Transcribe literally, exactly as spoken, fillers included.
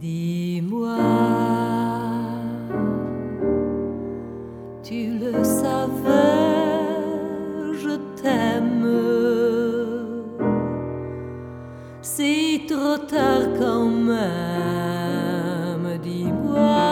Dis-moi, tu le savais, je t'aime. C'est trop tard quand même, dis-moi.